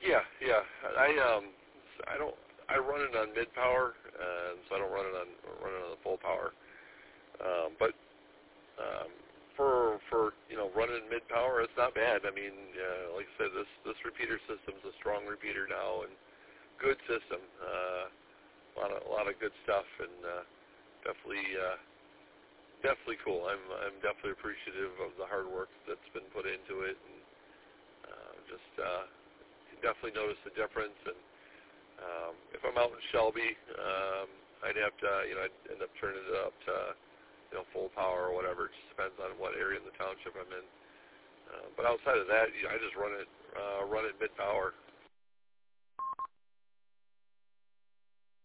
Yeah. I run it on mid power, so I don't run it on the full power. But for running mid power, it's not bad. I mean, like I said, this repeater system's a strong repeater now and good system. A lot of good stuff, and definitely cool. I'm definitely appreciative of the hard work that's been put into it, and definitely notice the difference. And if I'm out in Shelby, I'd have to, I'd end up turning it up to, full power or whatever. It just depends on what area in the township I'm in. But outside of that, I just run it mid power.